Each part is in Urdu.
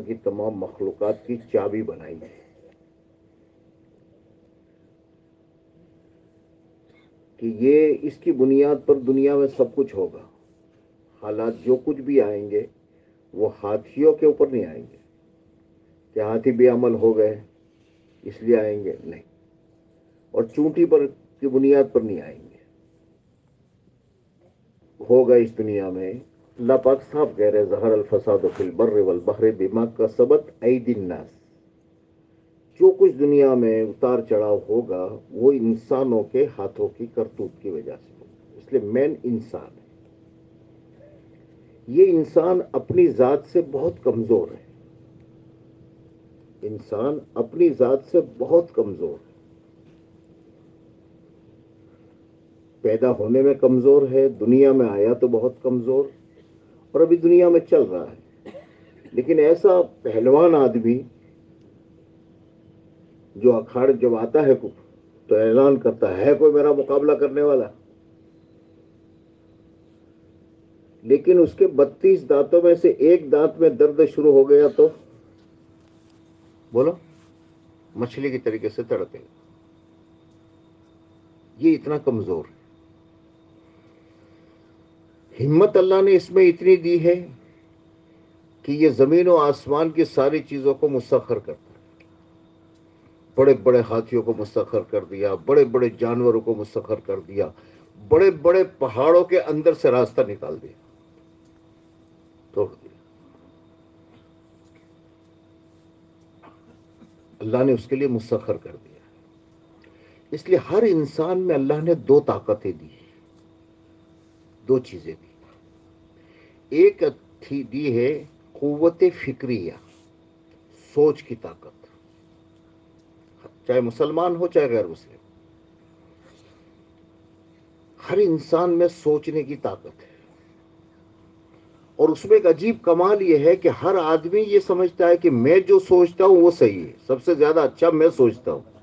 کی تمام مخلوقات کی چابی بنائی ہے کہ یہ اس کی بنیاد پر دنیا میں سب کچھ ہوگا. حالات جو کچھ بھی آئیں گے وہ ہاتھیوں کے اوپر نہیں آئیں گے کہ ہاتھی بے عمل ہو گئے اس لیے آئیں گے، نہیں. اور چونٹی پر کی بنیاد پر نہیں آئیں گے. ہوگا اس دنیا میں. اللہ پاک صاحب کہہ رہے ظہر الفساد فی البر والبحر بما کسبت ایدی الناس. جو کچھ دنیا میں اتار چڑھاؤ ہوگا وہ انسانوں کے ہاتھوں کی کرتوت کی وجہ سے ہوگا. اس لیے مین انسان ہے. یہ انسان اپنی ذات سے بہت کمزور ہے. انسان اپنی ذات سے بہت کمزور ہے. پیدا ہونے میں کمزور ہے، دنیا میں آیا تو بہت کمزور، اور ابھی دنیا میں چل رہا ہے. لیکن ایسا پہلوان آدمی جو اکھاڑ جب آتا ہے تو اعلان کرتا ہے کوئی میرا مقابلہ کرنے والا. لیکن اس کے 32 دانتوں میں سے ایک دانت میں درد شروع ہو گیا تو بولو مچھلی کی طریقے سے تڑپے گا. یہ اتنا کمزور ہے. ہمت اللہ نے اس میں اتنی دی ہے کہ یہ زمین و آسمان کی ساری چیزوں کو مسخر کرتا ہے. بڑے بڑے ہاتھیوں کو مسخر کر دیا، بڑے بڑے جانوروں کو مسخر کر دیا، بڑے بڑے پہاڑوں کے اندر سے راستہ نکال دیا، توڑ دیا. اللہ نے اس کے لیے مسخر کر دیا. اس لیے ہر انسان میں اللہ نے دو طاقتیں دی، دو چیزیں دی. ایک تھی دی ہے قوت فکریہ، سوچ کی طاقت، چاہے مسلمان ہو چاہے غیر مسلم. ہر انسان میں سوچنے کی طاقت ہے. اور اس میں ایک عجیب کمال یہ ہے کہ ہر آدمی یہ سمجھتا ہے کہ میں جو سوچتا ہوں وہ صحیح ہے، سب سے زیادہ اچھا میں سوچتا ہوں.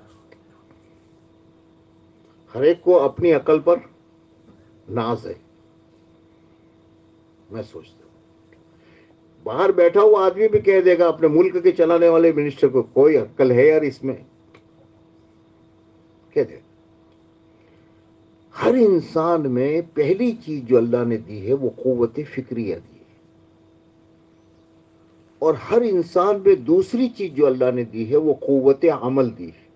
ہر ایک کو اپنی عقل پر ناز ہے. میں سوچتا ہوں باہر بیٹھا ہوا آدمی بھی کہہ دے گا اپنے ملک کے چلانے والے منسٹر کو، کوئی عقل ہے یار اس میں، کہہ دے. ہر انسان میں پہلی چیز جو اللہ نے دی ہے وہ قوت فکریہ دی ہے. اور ہر انسان میں دوسری چیز جو اللہ نے دی ہے وہ قوت عمل دی ہے.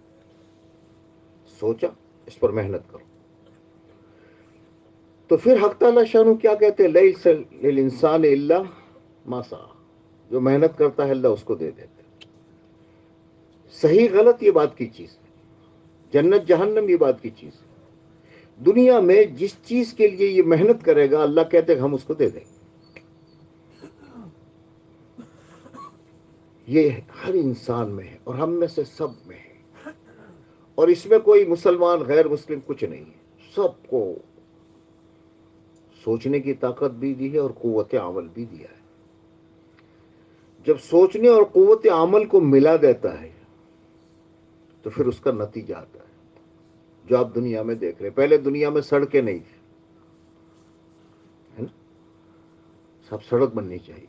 سوچا، اس پر محنت کرو. تو پھر حق تعالی شانو کیا کہتے ہیں، لیس للانسان الا ما سعى. جو محنت کرتا ہے اللہ اس کو دے دیتا ہے. صحیح غلط یہ بات کی چیز ہے، جنت جہنم یہ بات کی چیز ہے. دنیا میں جس چیز کے لیے یہ محنت کرے گا اللہ کہتے ہیں ہم اس کو دے دیں گے. یہ ہر انسان میں ہے اور ہم میں سے سب میں ہے. اور اس میں کوئی مسلمان غیر مسلم کچھ نہیں ہے. سب کو سوچنے کی طاقت بھی دی ہے اور قوت عمل بھی دیا ہے. جب سوچنے اور قوت عمل کو ملا دیتا ہے تو پھر اس کا نتیجہ آتا ہے جو آپ دنیا میں دیکھ رہے ہیں. پہلے دنیا میں سڑکیں نہیں تھی، ہے نا؟ سب سڑک بننی چاہیے.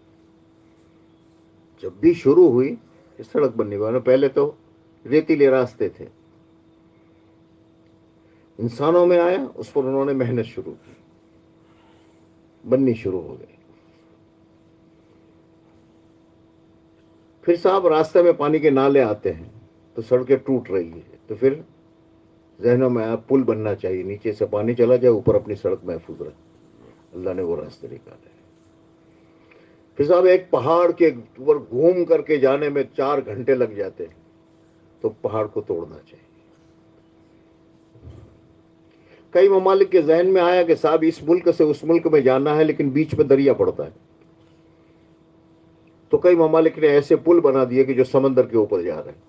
جب بھی شروع ہوئی کہ سڑک بننے والا، پہلے تو ریتیلے راستے تھے. انسانوں میں آیا، اس پر انہوں نے محنت شروع کی، بننی شروع ہو گئی. پھر صاحب راستے میں پانی کے نالے آتے ہیں تو سڑکیں ٹوٹ رہی ہے، تو پھر ذہنوں میں آیا پل بننا چاہیے، نیچے سے پانی چلا جائے اوپر اپنی سڑک محفوظ رہے. اللہ نے وہ راستے نکالے. پھر صاحب ایک پہاڑ کے اوپر گھوم کر کے جانے میں 4 گھنٹے لگ جاتے ہیں، تو پہاڑ کو توڑنا چاہیے. کئی ممالک کے ذہن میں آیا کہ صاحب اس ملک سے اس ملک میں جانا ہے لیکن بیچ میں دریا پڑتا ہے، تو کئی ممالک نے ایسے پل بنا دیے کہ جو سمندر کے اوپر جا رہے ہیں،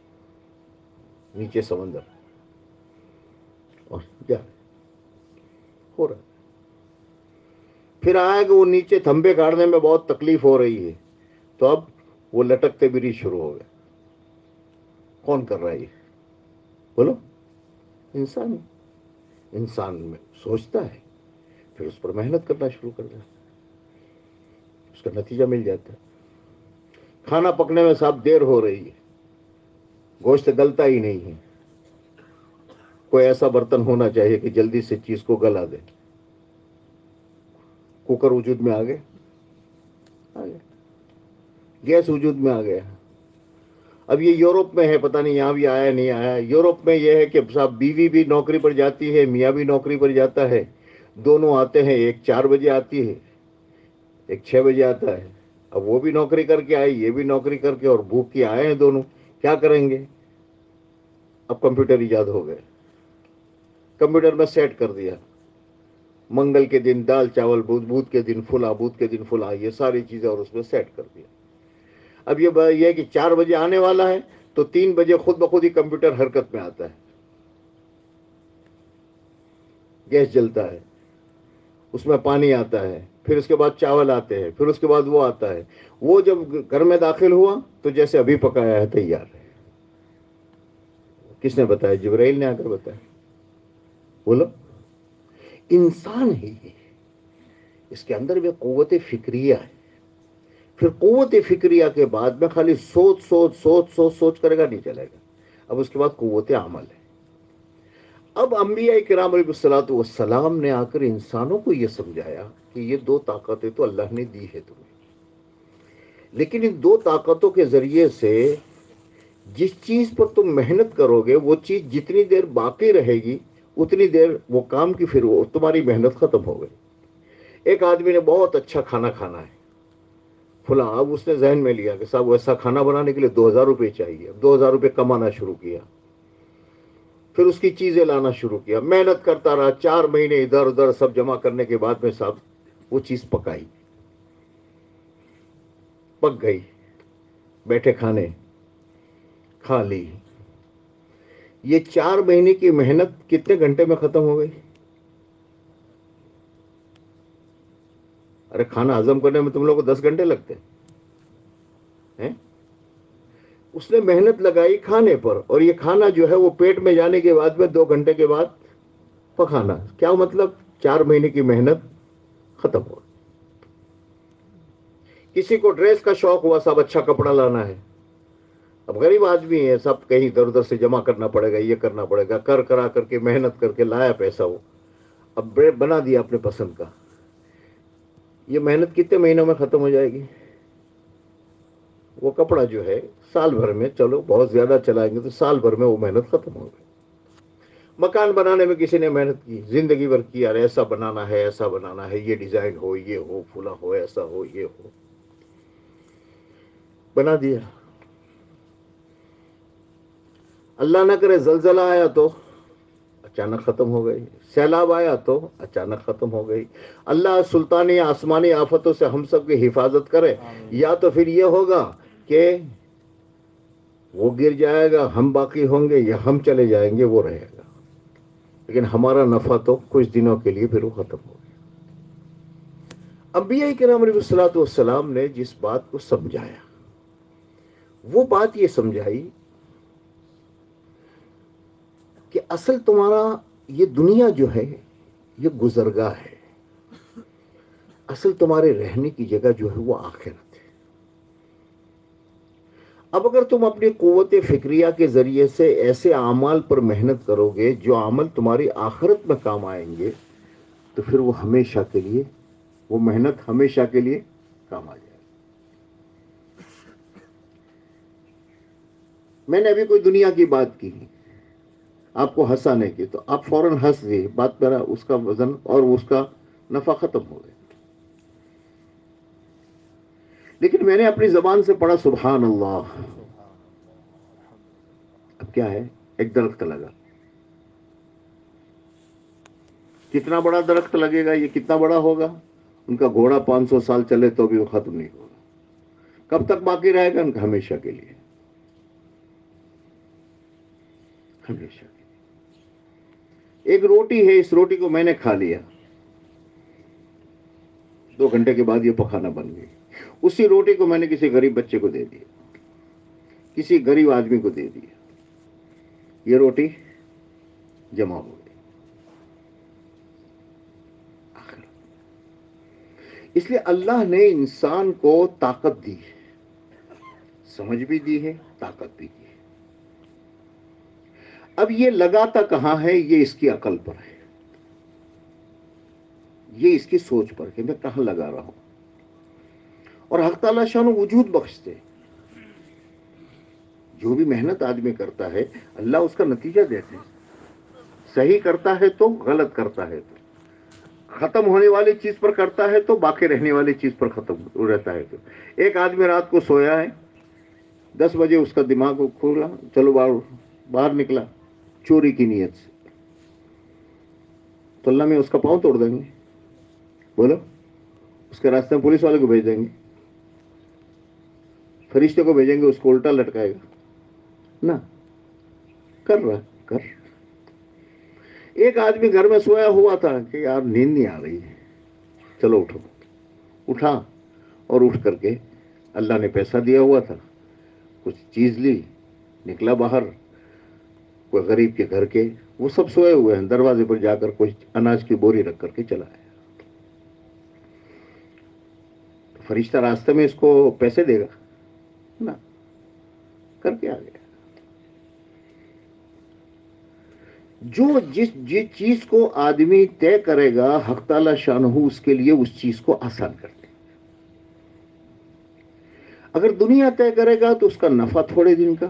نیچے سمندر اور جا ہو رہا. پھر آیا کہ وہ نیچے تھمبے گاڑنے میں بہت تکلیف ہو رہی ہے، تو اب وہ لٹکتے بھی شروع ہو گئے. کون کر رہا ہے یہ؟ بولو. انسان. انسان میں سوچتا ہے پھر اس پر محنت کرنا شروع کر دیتا ہے، اس کا نتیجہ مل جاتا ہے. کھانا پکنے میں صاحب دیر ہو رہی ہے، گوشت گلتا ہی نہیں ہے. کوئی ایسا برتن ہونا چاہیے کہ جلدی سے چیز کو گلا دے. کوکر وجود میں آ گیا، گیس وجود میں آ گیا. اب یہ یورپ میں ہے، پتہ نہیں یہاں بھی آیا نہیں آیا. یورپ میں یہ ہے کہ صاحب بیوی بھی نوکری پر جاتی ہے، میاں بھی نوکری پر جاتا ہے، دونوں آتے ہیں. ایک 4 بجے آتی ہے، ایک 6 بجے آتا ہے. اب وہ بھی نوکری کر کے آئے، یہ بھی نوکری کر کے، اور بھوک کے آئے ہیں دونوں. کیا کریں گے؟ اب کمپیوٹر ایجاد ہو گئے، کمپیوٹر میں سیٹ کر دیا. منگل کے دن دال چاول، بدھ کے دن فلا، بدھ کے دن فلا، یہ ساری چیزیں اور اس میں سیٹ کر دیا. اب یہ ہے کہ 4 بجے آنے والا ہے تو 3 بجے خود بخود ہی کمپیوٹر حرکت میں آتا ہے، گیس جلتا ہے، اس میں پانی آتا ہے، پھر اس کے بعد چاول آتے ہیں، پھر اس کے بعد وہ آتا ہے. وہ جب گھر میں داخل ہوا تو جیسے ابھی پکایا ہے، تیار ہے. کس نے بتایا؟ جبرائیل نے آ کر بتایا. بولو، انسان ہے یہ، اس کے اندر بھی قوت فکریہ ہے. پھر قوت فکریہ کے بعد میں خالی سوچ سوچ سوچ سوچ سوچ کرے گا نہیں چلے گا. اب اس کے بعد قوت عمل ہے. اب انبیاء کرام علیہ الصلوۃ والسلام نے آ کر انسانوں کو یہ سمجھایا کہ یہ 2 طاقتیں تو اللہ نے دی ہے تمہیں، لیکن ان 2 طاقتوں کے ذریعے سے جس چیز پر تم محنت کرو گے وہ چیز جتنی دیر باقی رہے گی اتنی دیر وہ کام کی، پھر وہ تمہاری محنت ختم ہو گئی. ایک آدمی نے بہت اچھا کھانا کھانا ہے فلاں، اب اس نے ذہن میں لیا کہ صاحب ویسا کھانا بنانے کے لیے 2,000 روپے چاہیے. اب 2,000 روپے کمانا شروع کیا، پھر اس کی چیزیں لانا شروع کیا، محنت کرتا رہا. 4 مہینے ادھر ادھر سب جمع کرنے کے بعد میں صاحب وہ چیز پکائی، پک گئی. بیٹھے کھانے، کھا لی. یہ 4 مہینے کی محنت کتنے گھنٹے میں ختم ہو گئی؟ ارے کھانا ہضم کرنے میں تم لوگوں کو 10 گھنٹے لگتے ہیں. اس نے محنت لگائی کھانے پر، اور یہ کھانا جو ہے وہ پیٹ میں جانے کے بعد میں 2 گھنٹے کے بعد پکانا. کیا مطلب؟ 4 مہینے کی محنت ختم ہو. کسی کو ڈریس کا شوق ہوا، سب اچھا کپڑا لانا ہے. اب غریب آدمی ہے، سب کہیں ادھر ادھر سے جمع کرنا پڑے گا، یہ کرنا پڑے گا، کر کرا کر کے محنت کر کے لایا پیسہ. وہ اب بنا دیا اپنے پسند کا. یہ محنت کتنے مہینوں میں ختم ہو جائے گی؟ وہ کپڑا جو ہے سال بھر میں، چلو بہت زیادہ چلائیں گے تو سال بھر میں وہ محنت ختم ہو گئی. مکان بنانے میں کسی نے محنت کی، زندگی بھر کی، یار ایسا بنانا ہے، ایسا بنانا ہے، یہ ڈیزائن ہو، یہ ہو، فلا ہو، ایسا ہو، یہ ہو، بنا دیا. اللہ نہ کرے زلزلہ آیا تو اچانک ختم ہو گئی. سیلاب آیا تو اچانک ختم ہو گئی. اللہ سلطانی آسمانی آفتوں سے ہم سب کی حفاظت کرے. یا تو پھر یہ ہوگا کہ وہ گر جائے گا، ہم باقی ہوں گے، یا ہم چلے جائیں گے، وہ رہے گا. لیکن ہمارا نفع تو کچھ دنوں کے لیے پھر وہ ختم ہو گیا. انبیاء کرام علیہ الصلوۃ والسلام نے جس بات کو سمجھایا، وہ بات یہ سمجھائی کہ اصل تمہارا یہ دنیا جو ہے یہ گزرگاہ ہے، اصل تمہارے رہنے کی جگہ جو ہے وہ آخرت ہے. اب اگر تم اپنی قوت فکریہ کے ذریعے سے ایسے اعمال پر محنت کرو گے جو عمل تمہاری آخرت میں کام آئیں گے، تو پھر وہ ہمیشہ کے لیے، وہ محنت ہمیشہ کے لیے کام آ جائے گی. میں نے ابھی کوئی دنیا کی بات کی، آپ کو ہنسانے کی، تو آپ فوراً ہنس دیے، بات میرا اس کا وزن اور اس کا نفع ختم ہو گیا. لیکن میں نے اپنی زبان سے پڑھا سبحان اللہ. اب کیا ہے؟ ایک درخت لگا. کتنا بڑا درخت لگے گا، یہ کتنا بڑا ہوگا؟ ان کا گھوڑا 500 سال چلے تو بھی وہ ختم نہیں ہوگا. کب تک باقی رہے گا؟ ان کا ہمیشہ کے لیے، ہمیشہ کے لیے. ایک روٹی ہے، اس روٹی کو میں نے کھا لیا، 2 گھنٹے کے بعد یہ پکانا بن گئی. اسی روٹی کو میں نے کسی غریب بچے کو دے دیا، کسی غریب آدمی کو دے دیا، یہ روٹی جمع ہو گئی. اس لیے اللہ نے انسان کو طاقت دی، سمجھ بھی دی ہے، طاقت بھی دی ہے. اب یہ لگاتا کہاں ہے؟ یہ اس کی عقل پر ہے، یہ اس کی سوچ پر کہ میں کہاں لگا رہا ہوں. اور حق تعالیٰ شان وجود بخشتے. جو بھی محنت آدمی کرتا ہے اللہ اس کا نتیجہ دیتے ہیں. صحیح کرتا ہے تو، غلط کرتا ہے تو، ختم ہونے والی چیز پر کرتا ہے تو، باقی رہنے والی چیز پر ختم رہتا ہے تو. ایک آدمی رات کو سویا ہے، 10 بجے اس کا دماغ کھولا، چلو باہر نکلا چوری کی نیت سے، تو اللہ میں اس کا پاؤں توڑ دیں گے؟ بولو. اس کے راستے میں پولیس والے کو بھیج دیں گے، فرشتے کو بھیجیں گے، اس کو الٹا لٹکائے گا نہ. کر رہا کر. ایک آدمی گھر میں سویا ہوا تھا کہ یار نیند نہیں آ رہی ہے، چلو اٹھو. اٹھا اور اٹھ کر کے، اللہ نے پیسہ دیا ہوا تھا، کچھ چیز لی، نکلا باہر. کوئی غریب کے گھر کے، وہ سب سوئے ہوئے ہیں، دروازے پر جا کر کچھ اناج کی بوری رکھ کر کے چلا آیا. تو فرشتہ راستے میں اس کو پیسے دے گا نا، کر کے آ گیا. جس چیز کو آدمی طے کرے گا حق تعالی شانہ اس کے لیے اس چیز کو آسان کر دے. اگر دنیا طے کرے گا تو اس کا نفع تھوڑے دن کا،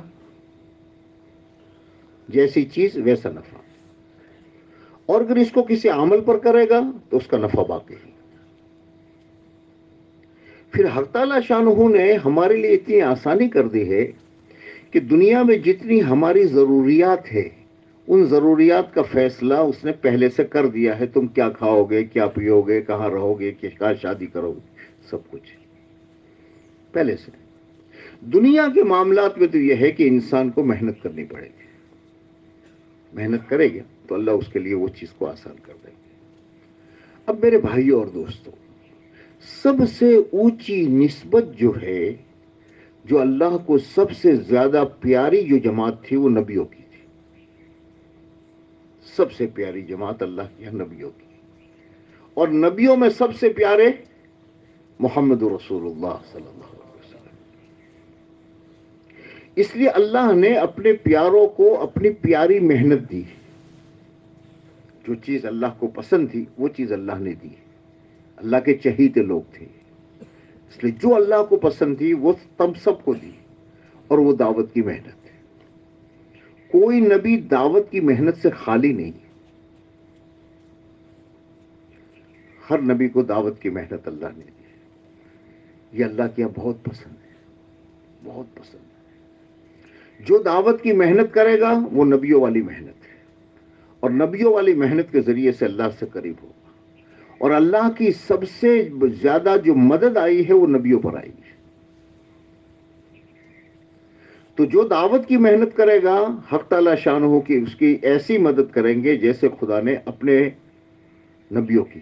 جیسی چیز ویسا نفع. اور اگر اس کو کسی عمل پر کرے گا تو اس کا نفع باقی. پھر حق تعالی شانہ نے ہمارے لیے اتنی آسانی کر دی ہے کہ دنیا میں جتنی ہماری ضروریات ہے ان ضروریات کا فیصلہ اس نے پہلے سے کر دیا ہے. تم کیا کھاؤ گے، کیا پیو گے، کہاں رہو گے، کہاں شادی کرو گے، سب کچھ پہلے سے. دنیا کے معاملات میں تو یہ ہے کہ انسان کو محنت کرنی پڑے گی. محنت کرے گا تو اللہ اس کے لیے وہ چیز کو آسان کر دے گا. اب میرے بھائیوں اور دوستوں، سب سے اونچی نسبت جو ہے، جو اللہ کو سب سے زیادہ پیاری جو جماعت تھی وہ نبیوں کی تھی. سب سے پیاری جماعت اللہ کی ہے نبیوں کی. اور نبیوں میں سب سے پیارے محمد رسول اللہ صلی اللہ علیہ وسلم. اس لیے اللہ نے اپنے پیاروں کو اپنی پیاری محنت دی. جو چیز اللہ کو پسند تھی وہ چیز اللہ نے دی. اللہ کے چہیتے لوگ تھے، اس لیے جو اللہ کو پسند تھی وہ تم سب کو دی. اور وہ دعوت کی محنت ہے. کوئی نبی دعوت کی محنت سے خالی نہیں. ہر نبی کو دعوت کی محنت اللہ نے دی. یہ اللہ کے یہاں بہت پسند ہے، بہت پسند ہے. جو دعوت کی محنت کرے گا وہ نبیوں والی محنت ہے. اور نبیوں والی محنت کے ذریعے سے اللہ سے قریب ہوگا. اور اللہ کی سب سے زیادہ جو مدد آئی ہے وہ نبیوں پر آئی ہے. تو جو دعوت کی محنت کرے گا حق تعالی شانہ کی اس کی ایسی مدد کریں گے جیسے خدا نے اپنے نبیوں کی.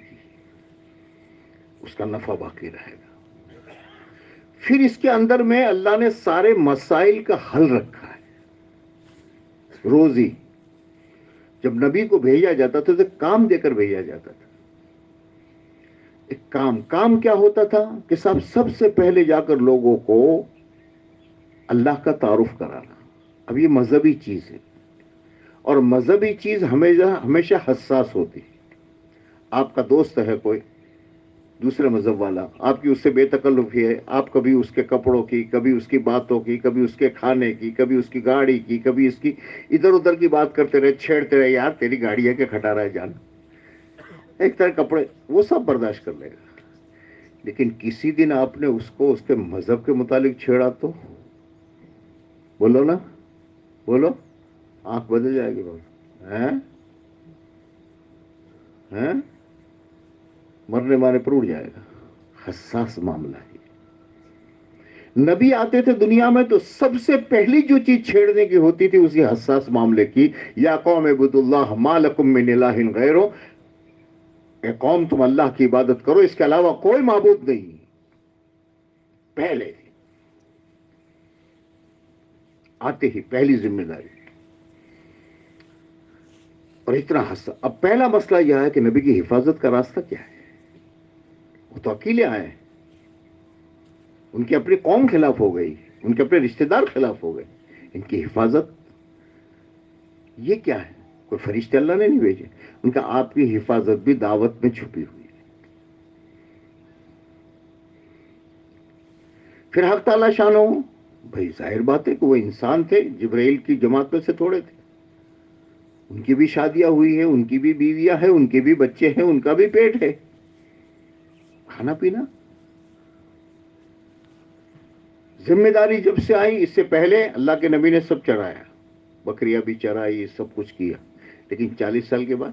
اس کا نفع باقی رہے گا. پھر اس کے اندر میں اللہ نے سارے مسائل کا حل رکھا ہے. روزی جب نبی کو بھیجا جاتا تھا تو کام دے کر بھیجا جاتا تھا. ایک کام کیا ہوتا تھا کہ سب سے پہلے جا کر لوگوں کو اللہ کا تعارف کرانا. اب یہ مذہبی چیز ہے اور مذہبی چیز ہمیشہ حساس ہوتی ہے. آپ کا دوست ہے کوئی دوسرے مذہب والا، آپ کی اس سے بے تکلفی ہے، آپ کبھی اس کے کپڑوں کی، کبھی اس کی باتوں کی، کبھی اس کے کھانے کی، کبھی اس کی گاڑی کی، کبھی اس کی ادھر ادھر کی بات کرتے رہے، چھیڑتے رہے، یار تیری گاڑی ہے کہ کھٹا رہا ہے جان، ایک طرح کپڑے، وہ سب برداشت کر لے گا. لیکن کسی دن آپ نے اس کو اس کے مذہب کے متعلق چھیڑا تو بولو نا، بولو، آنکھ بدل جائے گی. بولو ہیں مرنے مارے پر اڑ جائے گا. حساس معاملہ ہے. نبی آتے تھے دنیا میں تو سب سے پہلی جو چیز چھیڑنے کی ہوتی تھی اسی حساس معاملے کی. یا قوم اعبدوا اللہ ما لکم من الہ غیرہ، اے قوم تم اللہ کی عبادت کرو، اس کے علاوہ کوئی معبود نہیں. پہلے آتے ہی پہلی ذمہ داری. اور اتنا حساس. اب پہلا مسئلہ یہ ہے کہ نبی کی حفاظت کا راستہ کیا ہے. وہ تو اکیلے آئے، ان کی اپنی قوم خلاف ہو گئی، ان کے اپنے رشتہ دار خلاف ہو گئے. ان کی حفاظت یہ کیا ہے؟ کوئی فرشتے اللہ نے نہیں بھیجے. ان کا آپ کی حفاظت بھی دعوت میں چھپی ہوئی ہے. پھر حق تعالیٰ شانو، بھائی ظاہر بات ہے کہ وہ انسان تھے، جبرائیل کی جماعت میں سے تھوڑے تھے. ان کی بھی شادیاں ہوئی ہیں، ان کی بھی بیویاں ہیں، ان کے بھی بچے ہیں، ان کا بھی پیٹ ہے. کھانا پینا ذمہ داری جب سے آئی، اس سے پہلے اللہ کے نبی نے سب چڑھایا، بکریاں بھی چرائی، سب کچھ کیا. لیکن 40 سال کے بعد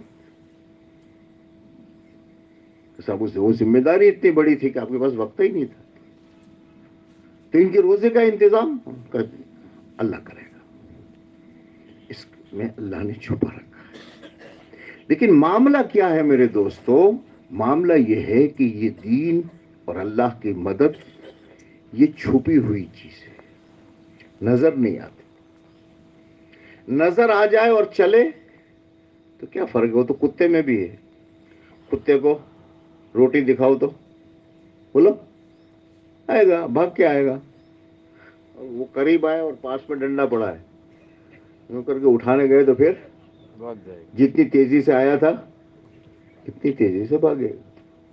صاحب وہ ذمہ داری اتنی بڑی تھی کہ آپ کے پاس وقت ہی نہیں تھا. تو ان کے روزے کا انتظام اللہ کرے گا، اس میں اللہ نے چھپا رکھا ہے. لیکن معاملہ کیا ہے میرے دوستو؟ معاملہ یہ ہے کہ یہ دین اور اللہ کی مدد یہ چھپی ہوئی چیز ہے، نظر نہیں آتی. نظر آ جائے اور چلے تو کیا فرق ہے؟ وہ تو کتے میں بھی ہے. کتے کو روٹی دکھاؤ تو بولو آئے گا، بھاگ کے آئے گا. وہ قریب آئے اور پاس میں ڈنڈا پڑا ہے، یوں کر کے اٹھانے گئے تو پھر بھاگ جائے گا. جتنی تیزی سے آیا تھا اتنی تیزی سے بھاگے گا.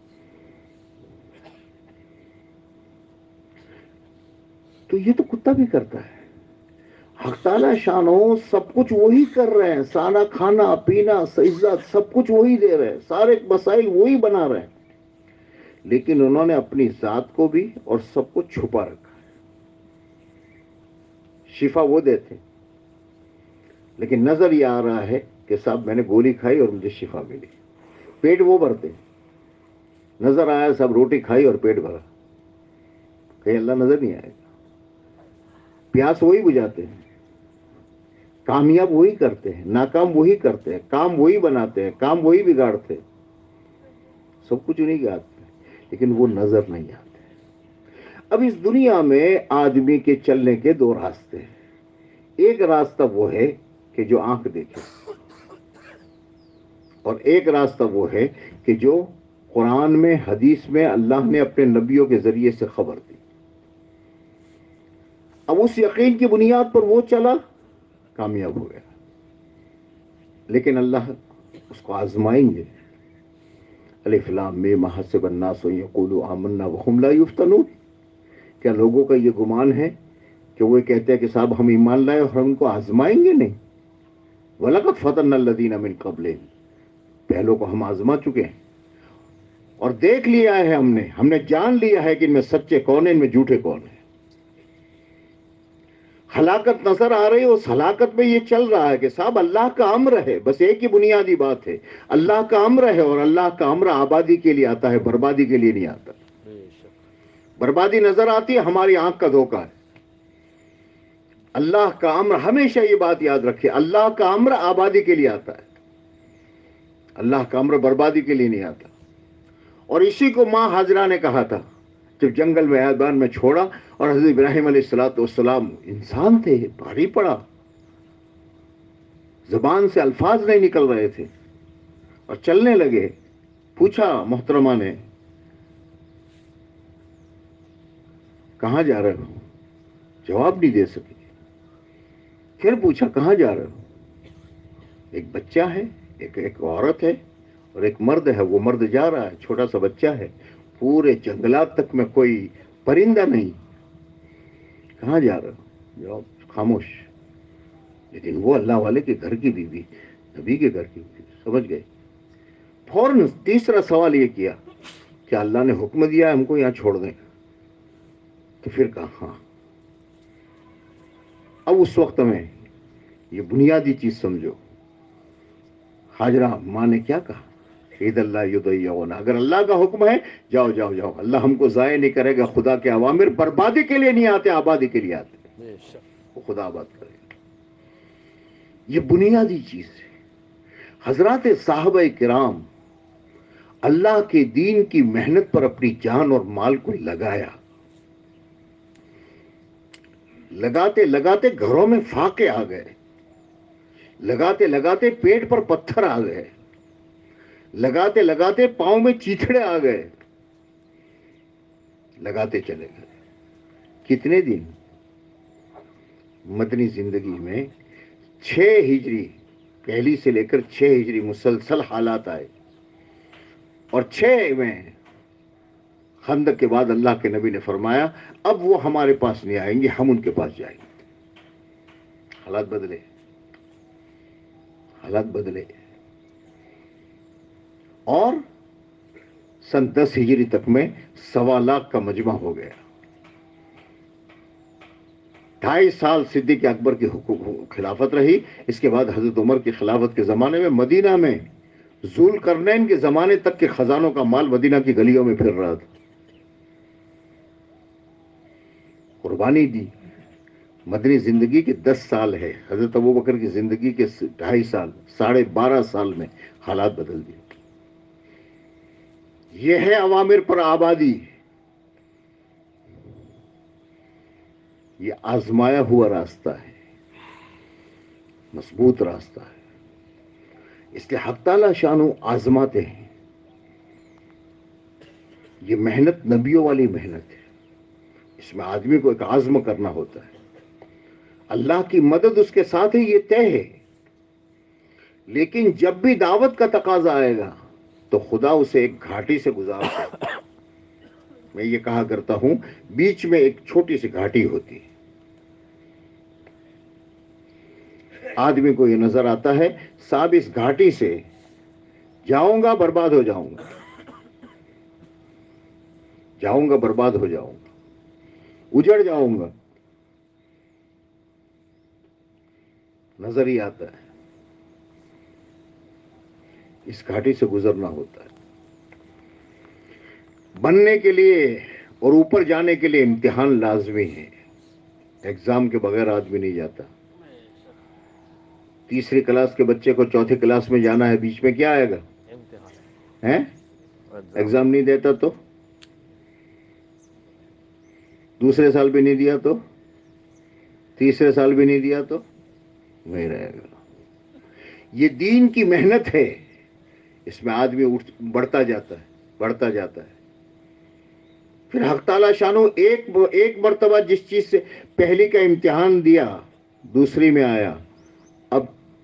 تو یہ تو کتا بھی کرتا ہے. حق تعالی شانو سب کچھ وہی کر رہے ہیں، سارا کھانا پینا عزت سب کچھ وہی دے رہے ہیں، سارے مسائل وہی بنا رہے ہیں. لیکن انہوں نے اپنی ذات کو بھی اور سب کو چھپا رکھا ہے. شفا وہ دیتے لیکن نظر یہ آ رہا ہے کہ صاحب میں نے گولی کھائی اور مجھے شفا ملی. پیٹ وہ بھرتے، نظر آیا صاحب روٹی کھائی اور پیٹ بھرا، کہیں اللہ نظر نہیں آئے گا. پیاس وہی بجھاتے ہیں، کامیاب وہی کرتے ہیں، ناکام وہی کرتے ہیں، کام وہی بناتے ہیں، کام وہی بگاڑتے ہیں، سب کچھ انہیں کے ہاتھ میں، لیکن وہ نظر نہیں آتے. اب اس دنیا میں آدمی کے چلنے کے دو راستے ہیں. ایک راستہ وہ ہے کہ جو آنکھ دیکھے، اور ایک راستہ وہ ہے کہ جو قرآن میں حدیث میں اللہ نے اپنے نبیوں کے ذریعے سے خبر دی. اب اس یقین کی بنیاد پر وہ چلا، کامیاب ہو گیا. لیکن اللہ اس کو آزمائیں گے. الف لام میم حسب الناس ان یقولوا آمنا وهم لا یفتنون. کیا لوگوں کا یہ گمان ہے کہ وہ کہتے ہیں کہ صاحب ہم ایمان لائے اور ہم ان کو آزمائیں گے نہیں؟ وَلَقَدْ فَتَنَّا الَّذِينَ مِن قَبْلِهِمْ، پہلوں کو ہم آزما چکے ہیں اور دیکھ لیا ہے، ہم نے جان لیا ہے کہ ان میں سچے کون ہیں، ان میں جھوٹے کون ہیں. ہلاکت نظر آ رہی ہے، اس ہلاکت میں یہ چل رہا ہے کہ صاحب اللہ کا امر ہے. بس ایک ہی بنیادی بات ہے، اللہ کا امر ہے، اور اللہ کا امر آبادی کے لیے آتا ہے، بربادی کے لیے نہیں آتا. بے شک. بربادی نظر آتی ہے، ہماری آنکھ کا دھوکہ ہے. اللہ کا امر، ہمیشہ یہ بات یاد رکھے، اللہ کا امر آبادی کے لیے آتا ہے، اللہ کا امر بربادی کے لیے نہیں آتا. اور اسی کو ماں حاجرہ نے کہا تھا جب جنگل میں میدان میں چھوڑا، اور حضرت ابراہیم علیہ السلام انسان تھے، بھاری پڑا، زبان سے الفاظ نہیں نکل رہے تھے اور چلنے لگے. پوچھا محترمہ نے کہاں جا رہے ہو؟ جواب نہیں دے سکی. پھر پوچھا کہاں جا رہے ہو؟ ایک بچہ ہے، ایک عورت ہے اور ایک مرد ہے. وہ مرد جا رہا ہے، چھوٹا سا بچہ ہے. پورے جنگلات تک میں کوئی پرندہ نہیں. کہاں جا رہے ہو؟ جواب خاموش. لیکن وہ اللہ والے کے گھر کی بیوی، نبی کے گھر کی بیوی، سمجھ گئے. فوراً تیسرا سوال یہ کیا کہ اللہ نے حکم دیا ہے ہم کو یہاں چھوڑ دیں؟ تو پھر کہا ہاں. اب اس وقت میں یہ بنیادی چیز سمجھو. حاجرہ ماں نے کیا کہا؟ عید اللہ یضیعون، اگر اللہ کا حکم ہے جاؤ جاؤ جاؤ، اللہ ہم کو ضائع نہیں کرے گا. خدا کے اوامر بربادی کے لیے نہیں آتے، آبادی کے لیے آتے. بے شک. وہ خدا آباد کرے گا. یہ بنیادی چیز ہے. حضرات صحابہ کرام اللہ کے دین کی محنت پر اپنی جان اور مال کو لگایا. لگاتے لگاتے گھروں میں فاقے آ گئے، لگاتے لگاتے پیٹ پر پتھر آ گئے، لگاتے لگاتے پاؤں میں چیتڑے آ گئے. لگاتے چلے گئے. کتنے دن؟ مدنی زندگی میں 6 ہجری، پہلی سے لے کر 6 ہجری مسلسل حالات آئے، اور 6 میں خندق کے بعد اللہ کے نبی نے فرمایا اب وہ ہمارے پاس نہیں آئیں گے، ہم ان کے پاس جائیں گے۔ حالات بدلے، حالات بدلے، اور سن 10 ہجری تک میں 1.25 لاکھ کا مجمع ہو گیا۔ 2.5 سال صدیق اکبر کی خلافت رہی۔ اس کے بعد حضرت عمر کی خلافت کے زمانے میں مدینہ میں ذوال قرنین کے زمانے تک کے خزانوں کا مال مدینہ کی گلیوں میں پھر رہا تھا۔ قربانی دی۔ مدنی زندگی کے 10 سال ہے، حضرت ابوبکر کی زندگی کے 2.5 سال، 12.5 سال میں حالات بدل دیے۔ یہ ہے اوامر پر آبادی، یہ آزمایا ہوا راستہ ہے، مضبوط راستہ ہے۔ اس لیے حق تعالیٰ شانو آزماتے ہیں۔ یہ محنت نبیوں والی محنت ہے، اس میں آدمی کو ایک عزم کرنا ہوتا ہے۔ اللہ کی مدد اس کے ساتھ ہی، یہ طے ہے، لیکن جب بھی دعوت کا تقاضا آئے گا تو خدا اسے ایک گھاٹی سے گزارتا ہے۔ میں یہ کہا کرتا ہوں بیچ میں ایک چھوٹی سی گھاٹی ہوتی ہے، آدمی کو یہ نظر آتا ہے صاحب اس گھاٹی سے جاؤں گا برباد ہو جاؤں گا، جاؤں گا برباد ہو جاؤں گا، اجڑ جاؤں گا، نظر ہی آتا ہے۔ اس گھاٹی سے گزرنا ہوتا ہے۔ بننے کے لیے اور اوپر جانے کے لیے امتحان لازمی ہے، ایگزام کے بغیر آدمی نہیں جاتا۔ 3ری کلاس کے بچے کو 4تھی کلاس میں جانا ہے، بیچ میں کیا آئے گا؟ ہیں؟ ایگزام نہیں دیتا تو دوسرے سال بھی نہیں دیا تو تیسرے سال بھی نہیں دیا تو وہی رہے گا۔ یہ دین کی محنت ہے، اس میں آدمی بڑھتا جاتا ہے، بڑھتا جاتا ہے۔ پھر حق تعالیٰ شانو ایک مرتبہ جس چیز سے پہلی کا امتحان دیا دوسری میں آیا، اب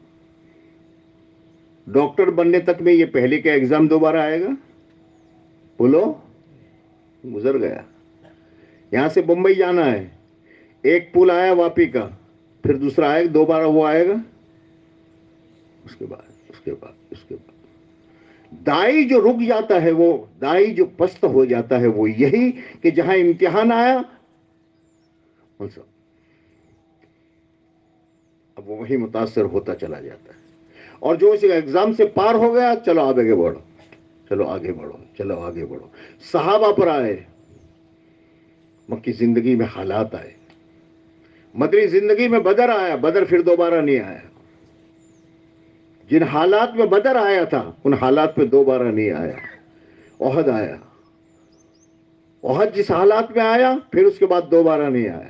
ڈاکٹر بننے تک میں یہ پہلی کا ایگزام دوبارہ آئے گا؟ بولو، گزر گیا۔ یہاں سے بمبئی جانا ہے، ایک پل آیا واپی کا، پھر دوسرا آئے گا، دوبارہ وہ آئے گا، اس کے بعد دائی جو رک جاتا ہے، وہ دائی جو پست ہو جاتا ہے، وہ یہی کہ جہاں امتحان آیا اب وہ وہی متاثر ہوتا چلا جاتا ہے، اور جو اس ایگزام سے پار ہو گیا چلو آگے بڑھو، چلو آگے بڑھو، چلو آگے بڑھو۔ صحابہ پر آئے، مکی زندگی میں حالات آئے، مدنی زندگی میں بدر آیا، بدر پھر دوبارہ نہیں آیا۔ جن حالات میں بدر آیا تھا ان حالات میں دوبارہ نہیں آیا۔ احد آیا، احد جس حالات میں آیا پھر اس کے بعد دوبارہ نہیں آیا،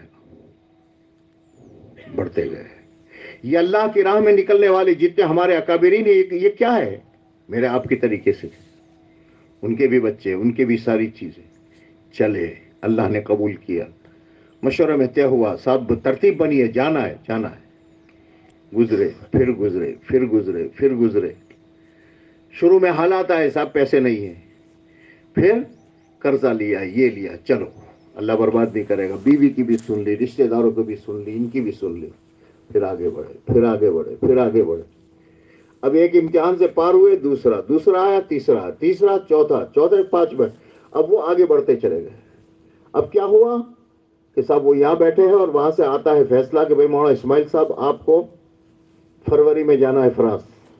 بڑھتے گئے۔ یہ اللہ کی راہ میں نکلنے والے جتنے ہمارے اکابرین ہیں، یہ کیا ہے؟ میرے آپ کے طریقے سے ان کے بھی بچے، ان کے بھی ساری چیزیں چلے، اللہ نے قبول کیا، مشورہ میں طے ہوا، صاحب ترتیب بنی ہے، جانا ہے، جانا ہے، گزرے، پھر گزرے، پھر گزرے، پھر گزرے۔ شروع میں حالات آئے، صاحب پیسے نہیں ہیں، پھر قرضہ لیا، یہ لیا، چلو اللہ برباد نہیں کرے گا، بیوی کی بھی سن لی، رشتہ داروں کو بھی سن لی، ان کی بھی سن لی، پھر آگے بڑھے، پھر آگے بڑھے، پھر آگے بڑھے۔ اب ایک امتحان سے پار ہوئے، دوسرا آیا، تیسرا، چوتھا، پانچواں، اب وہ آگے بڑھتے چلے گئے۔ اب کیا ہوا کہ صاحب وہ یہاں بیٹھے ہیں اور وہاں سے آتا ہے فیصلہ کہ بھائی مولانا اسماعیل صاحب آپ کو فروری میں جانا ہے فرانس۔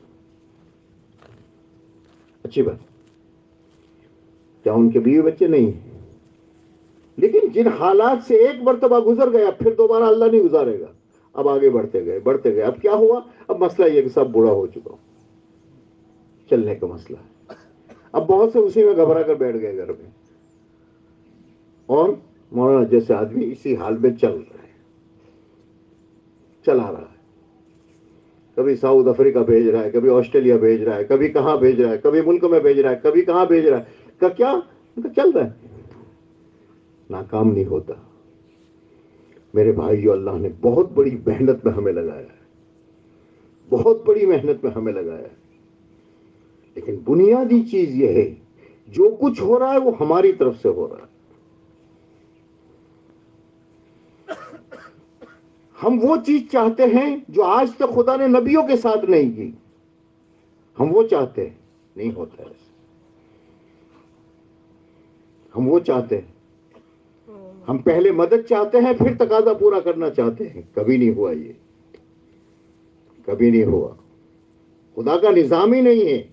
اچھی بات، کیا ان کے بیوی بچے نہیں ہیں؟ لیکن جن حالات سے ایک مرتبہ گزر گیا پھر دوبارہ اللہ نہیں گزارے گا۔ اب آگے بڑھتے گئے، بڑھتے گئے۔ اب کیا ہوا؟ اب مسئلہ یہ کہ سب بوڑھا ہو چکا ہوں، چلنے کا مسئلہ ہے۔ اب بہت سے اسی میں گھبرا کر بیٹھ گئے گھر میں، اور مولانا جیسے آدمی اسی حال میں چلا رہا ہے، کبھی ساؤتھ افریقہ بھیج رہا ہے، کبھی آسٹریلیا بھیج رہا ہے، کبھی کہاں بھیج رہا ہے، کبھی ملک میں بھیج رہا ہے، کبھی کہاں بھیج رہا ہے، کیا چل رہا ہے، ناکام نہیں ہوتا، میرے بھائیو، اللہ نے بہت بڑی محنت میں ہمیں لگایا ہے، بہت بڑی محنت میں ہمیں لگایا ہے، لیکن بنیادی چیز یہ ہے جو کچھ ہو رہا ہے وہ ہماری طرف سے ہو رہا ہے۔ ہم وہ چیز چاہتے ہیں جو آج تک خدا نے نبیوں کے ساتھ نہیں کی، ہم وہ چاہتے ہیں، نہیں ہوتا ہے، ہم وہ چاہتے ہیں، ہم پہلے مدد چاہتے ہیں پھر تقاضا پورا کرنا چاہتے ہیں، کبھی نہیں ہوا، یہ کبھی نہیں ہوا، خدا کا نظام ہی نہیں ہے،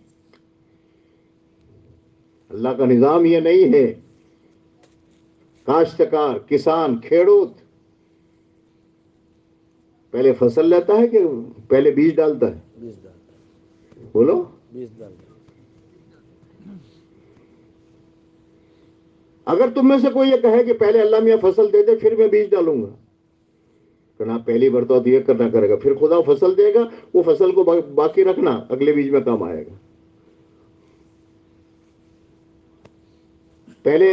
اللہ کا نظام یہ نہیں ہے۔ کاشتکار، کسان، کھیڑوت پہلے فصل لیتا ہے کہ پہلے بیج ڈالتا ہے؟ بیس ڈالتا بولو، ہے، 20 ڈالتا ہے۔ اگر تم میں سے کوئی یہ کہے کہ پہلے اللہ میاں فصل دے دے پھر میں بیج ڈالوں گا، کہنا پہلی برتوا تو یہ کرنا کرے گا، پھر خدا فصل دے گا، وہ فصل کو باقی رکھنا اگلے بیج میں کام آئے گا۔ پہلے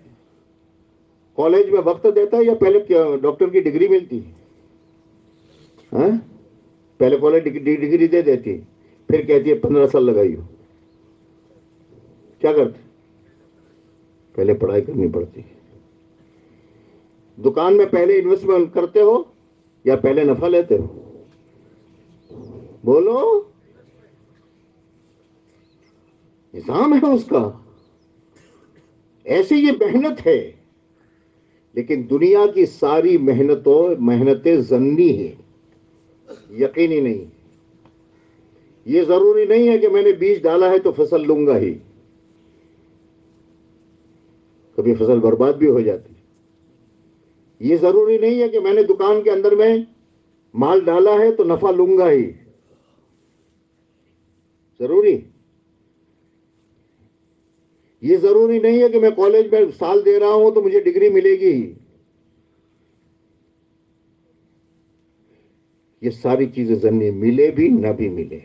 کالج میں وقت دیتا ہے یا پہلے ڈاکٹر کی ڈگری ملتی ہے؟ ہاں؟ پہلے کالج ڈگری دے دیتی، پھر کہتی ہے 15 سال لگائی ہو، کیا کرتے؟ پہلے پڑھائی کرنی پڑتی ہے۔ دکان میں پہلے انویسٹمنٹ کرتے ہو یا پہلے نفع لیتے ہو؟ بولو، نظام ہے اس کا، ایسی یہ محنت ہے، لیکن دنیا کی ساری محنتیں ظنی ہیں، یقینی نہیں۔ یہ ضروری نہیں ہے کہ میں نے بیج ڈالا ہے تو فصل لوں گا ہی، کبھی فصل برباد بھی ہو جاتی ہے۔ یہ ضروری نہیں ہے کہ میں نے دکان کے اندر میں مال ڈالا ہے تو نفع لوں گا ہی، ضروری یہ ضروری نہیں ہے کہ میں کالج میں سال دے رہا ہوں تو مجھے ڈگری ملے گی ہی۔ یہ ساری چیزیں ضروری، ملے بھی نہ بھی ملے،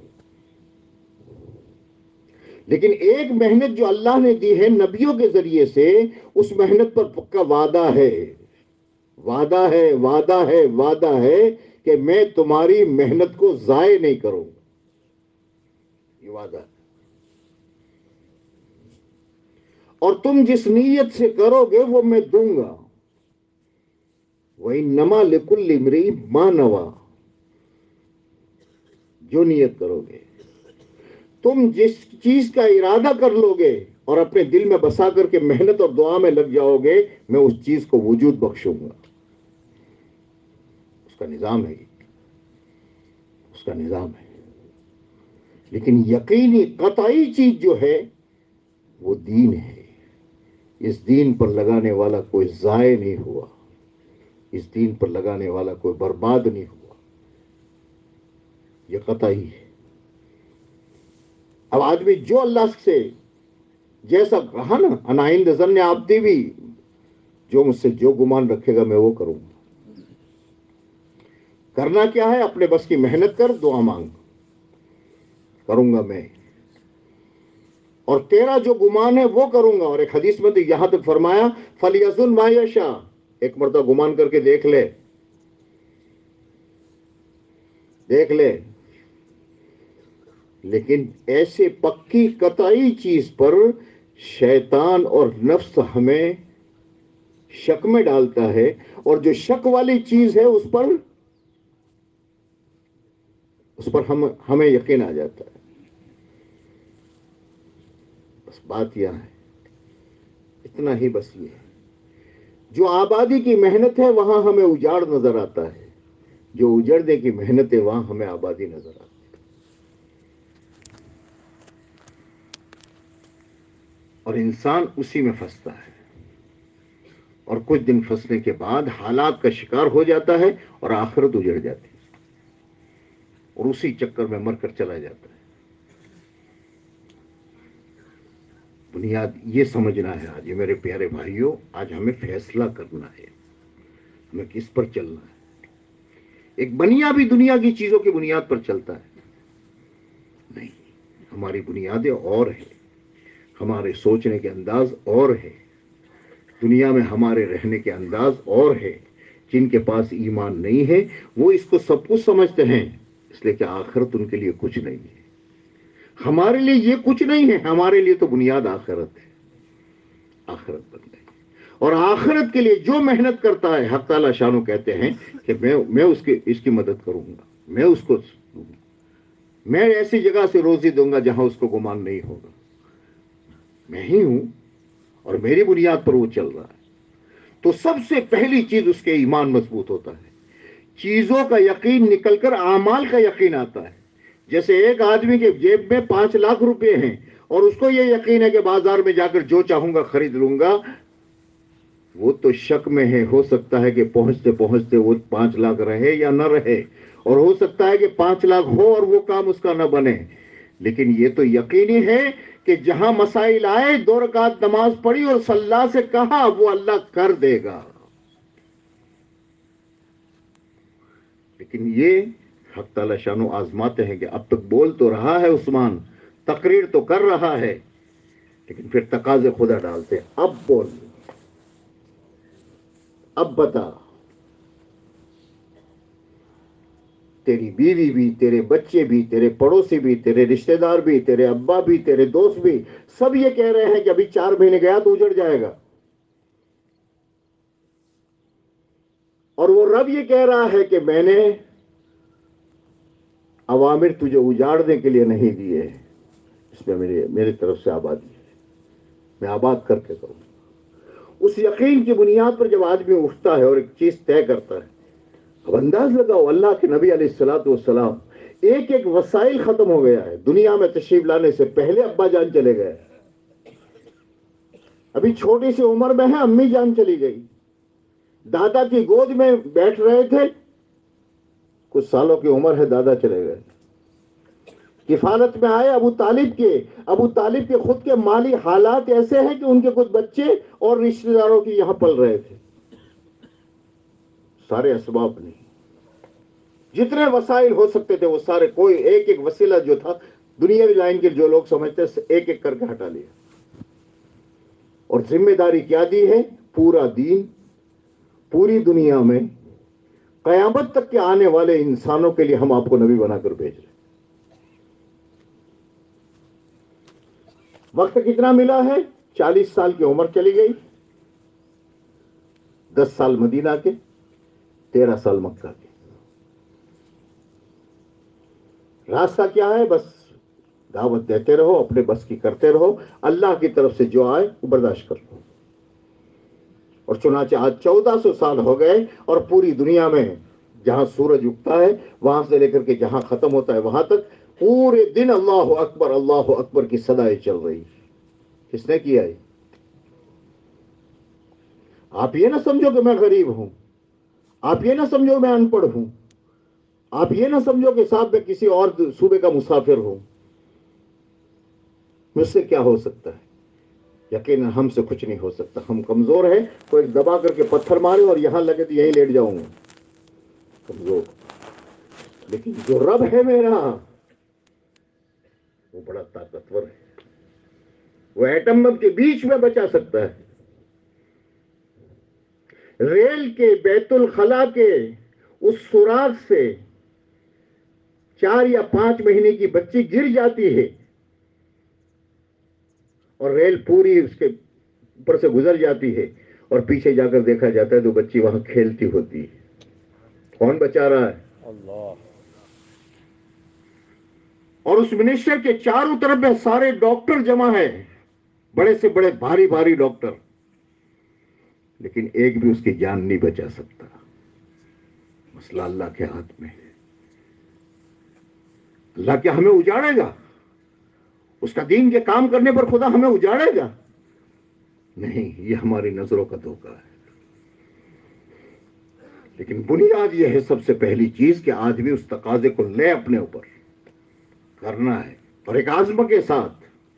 لیکن ایک محنت جو اللہ نے دی ہے نبیوں کے ذریعے سے، اس محنت پر پکا وعدہ ہے، وعدہ ہے، وعدہ ہے، وعدہ ہے کہ میں تمہاری محنت کو ضائع نہیں کروں، یہ وعدہ ہے۔ اور تم جس نیت سے کرو گے وہ میں دوں گا، وَإِنَّمَا لِكُلِّ امْرِئٍ مَا نَوَىٰ، جو نیت کرو گے، تم جس چیز کا ارادہ کر لو گے اور اپنے دل میں بسا کر کے محنت اور دعا میں لگ جاؤ گے، میں اس چیز کو وجود بخشوں گا۔ اس کا نظام ہے، اس کا نظام ہے، لیکن یقینی قطعی چیز جو ہے وہ دین ہے۔ اس دین پر لگانے والا کوئی ضائع نہیں ہوا، اس دین پر لگانے والا کوئی برباد نہیں ہوا، یہ قطعی ہے۔ اب آدمی جو اللہ سے جیسا کہا نا، انا عند ظن عبدی بھی، جو مجھ سے جو گمان رکھے گا میں وہ کروں گا۔ کرنا کیا ہے؟ اپنے بس کی محنت کر، دعا مانگ، کروں گا میں، اور تیرا جو گمان ہے وہ کروں گا۔ اور ایک حدیث میں تو یہاں تک فرمایا فَلْيَظُنْ مَا يَشَاءُ، ایک مرتبہ گمان کر کے دیکھ لے، دیکھ لے، لیکن ایسے پکی قطعی چیز پر شیطان اور نفس ہمیں شک میں ڈالتا ہے، اور جو شک والی چیز ہے اس پر ہمیں یقین آ جاتا ہے۔ بس بات یہ ہے، اتنا ہی، بس یہ ہے۔ جو آبادی کی محنت ہے وہاں ہمیں اجاڑ نظر آتا ہے، جو اجڑنے کی محنت ہے وہاں ہمیں آبادی نظر آتی ہے۔ اور انسان اسی میں پھنستا ہے، اور کچھ دن پھنسنے کے بعد حالات کا شکار ہو جاتا ہے اور آخرت اجڑ جاتی ہے، اور اسی چکر میں مر کر چلا جاتا ہے۔ بنیاد یہ سمجھنا ہے آج، میرے پیارے بھائیوں، آج ہمیں فیصلہ کرنا ہے، ہمیں کس پر چلنا ہے۔ ایک بنیا بھی دنیا کی چیزوں کی بنیاد پر چلتا ہے؟ نہیں، ہماری بنیادیں اور ہیں، ہمارے سوچنے کے انداز اور ہے، دنیا میں ہمارے رہنے کے انداز اور ہے۔ جن کے پاس ایمان نہیں ہے وہ اس کو سب کچھ سمجھتے ہیں، اس لیے کہ آخرت ان کے لیے کچھ نہیں ہے. ہمارے لیے یہ کچھ نہیں ہے، ہمارے لیے تو بنیاد آخرت ہے. آخرت بن گئی. اور آخرت کے لیے جو محنت کرتا ہے، حق تعالی شانو کہتے ہیں کہ میں اس کی مدد کروں گا، میں اس کو دوں گا، میں ایسی جگہ سے روزی دوں گا جہاں اس کو گمان نہیں ہوگا، میں ہی ہوں اور میری بنیاد پر وہ چل رہا ہے. تو سب سے پہلی چیز اس کے ایمان مضبوط ہوتا ہے. چیزوں کا یقین نکل کر اعمال کا یقین آتا ہے. جیسے ایک آدمی کے جیب میں 5 لاکھ روپے ہیں اور اس کو یہ یقین ہے کہ بازار میں جا کر جو چاہوں گا خرید لوں گا، وہ تو شک میں ہے. ہو سکتا ہے کہ پہنچتے پہنچتے وہ 5 لاکھ رہے یا نہ رہے، اور ہو سکتا ہے کہ 5 لاکھ ہو اور وہ کام اس کا نہ بنے. لیکن یہ تو یقینی ہے کہ جہاں مسائل آئے 2 رکعت نماز پڑھی اور صلی سے کہا، وہ اللہ کر دے گا. لیکن یہ حق تعالی شانو آزماتے ہیں کہ اب تک بول تو رہا ہے عثمان، تقریر تو کر رہا ہے، لیکن پھر تقاضے خدا ڈالتے ہیں. اب بول، اب بتا، تیری بیوی بھی، تیرے بچے بھی، تیرے پڑوسی بھی، تیرے رشتہ دار بھی، تیرے ابا بھی، تیرے دوست بھی، سب یہ کہہ رہے ہیں کہ ابھی 4 مہینے گیا تو اجڑ جائے گا. اور وہ رب یہ کہہ رہا ہے کہ میں نے اوامر تجھے اجاڑنے کے لیے نہیں دیے، اس میں میری طرف سے آبادی ہے، میں آباد کر کے کروں. اس یقین کی بنیاد پر جب آدمی اٹھتا ہے اور ایک چیز طے کرتا ہے، اب انداز لگاؤ، اللہ کے نبی علیہ الصلوۃ والسلام ایک ایک وسائل ختم ہو گیا ہے. دنیا میں تشریف لانے سے پہلے ابا جان چلے گئے، ابھی چھوٹی سی عمر میں ہے امی جان چلی گئی، دادا کی گود میں بیٹھ رہے تھے، کچھ سالوں کی عمر ہے دادا چلے گئے. کفالت میں آئے ابو طالب کے خود کے مالی حالات ایسے ہیں کہ ان کے کچھ بچے اور رشتہ داروں کی یہاں پل رہے تھے. سارے اسباب نہیں، جتنے وسائل ہو سکتے تھے وہ سارے، کوئی ایک ایک وسیلہ جو تھا دنیاوی لائن کے جو لوگ سمجھتے ایک ایک کر کے ہٹا لیا. اور ذمہ داری کیا دی ہے؟ پورا دین پوری دنیا میں قیامت تک کے آنے والے انسانوں کے لیے ہم آپ کو نبی بنا کر بھیج رہے ہیں. وقت کتنا ملا ہے؟ 40 سال کی عمر چلی گئی، 10 سال مدینہ کے، 13 سال مکہ کے. راستہ کیا ہے؟ بس دعوت دیتے رہو، اپنے بس کی کرتے رہو، اللہ کی طرف سے جو آئے وہ برداشت کر لو. اور چنانچہ آج 1400 سال ہو گئے اور پوری دنیا میں جہاں سورج اگتا ہے وہاں سے لے کر کے جہاں ختم ہوتا ہے وہاں تک پورے دن اللہ اکبر کی صدائیں چل رہی. کس نے کیا ہے؟ آپ یہ نہ سمجھو کہ میں غریب ہوں، آپ یہ نہ سمجھو میں ان پڑھ ہوں، آپ یہ نہ سمجھو کہ صاحب میں کسی اور صوبے کا مسافر ہوں. مجھ سے کیا ہو سکتا ہے؟ یقیناً ہم سے کچھ نہیں ہو سکتا. ہم کمزور ہیں، کوئی دبا کر کے پتھر مارے اور یہاں لگے تو یہیں لیٹ جاؤں گا. کمزور. لیکن جو رب ہے میرا وہ بڑا طاقتور ہے، وہ ایٹم بم کے بیچ میں بچا سکتا ہے. ریل کے بیت الخلا کے اس سوراخ سے 4 یا 5 مہینے کی بچی گر جاتی ہے اور ریل پوری اس کے اوپر سے گزر جاتی ہے اور پیچھے جا کر دیکھا جاتا ہے تو بچی وہاں کھیلتی ہوتی ہے. کون بچا رہا ہے؟ اللہ. اور اس منسٹر کے چاروں طرف میں سارے ڈاکٹر جمع ہے، بڑے سے بڑے بھاری بھاری ڈاکٹر، لیکن ایک بھی اس کی جان نہیں بچا سکتا. مسئلہ اللہ کے ہاتھ میں ہے. اللہ کیا ہمیں اجاڑے گا؟ اس کا دین کے کام کرنے پر خدا ہمیں اجاڑے گا؟ نہیں، یہ ہماری نظروں کا دھوکہ ہے. لیکن بنیاد یہ ہے سب سے پہلی چیز کہ آدمی اس تقاضے کو لے اپنے اوپر، کرنا ہے، اور ایک عزم کے ساتھ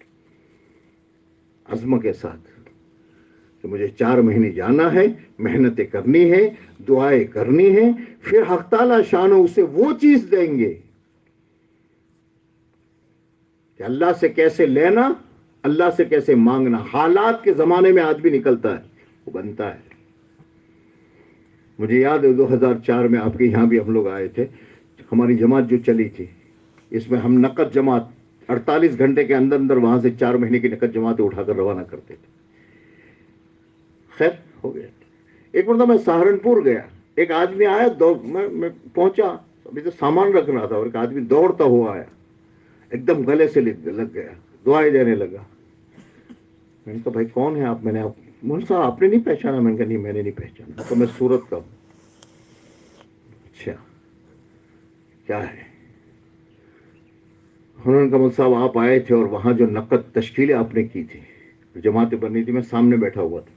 کہ مجھے 4 مہینے جانا ہے، محنتیں کرنی ہے، دعائیں کرنی ہے، پھر حق تعالی شانو اسے وہ چیز دیں گے کہ اللہ سے کیسے لینا، اللہ سے کیسے مانگنا. حالات کے زمانے میں آدمی نکلتا ہے، وہ بنتا ہے. مجھے یاد ہے 2004 میں آپ کے یہاں بھی ہم لوگ آئے تھے. ہماری جماعت جو چلی تھی اس میں ہم نقد جماعت 48 گھنٹے کے اندر اندر وہاں سے 4 مہینے کی نقد جماعتیں اٹھا کر روانہ کرتے تھے. خیر ہو گیا. ایک مرتبہ میں سہارنپور گیا, ایک آدمی آیا, میں پہنچا, ابھی تو سامان رکھ رہا تھا, اور ایک آدمی دوڑتا ہوا آیا, ایک دم گلے سے لگ گیا, دعائیں دینے لگا. میں نے کہا بھائی کون ہے آپ؟ میں نے مول صاحب آپ نے نہیں پہچانا؟ میں نے کہا نہیں میں نے نہیں پہچانا. تو میں سورت کا ہوں. اچھا کیا ہے؟ انہوں نے کہا مول صاحب آپ آئے تھے اور وہاں جو نقد تشکیلیں آپ نے کی تھی, جماعتیں بنی تھی, میں سامنے بیٹھا ہوا تھا.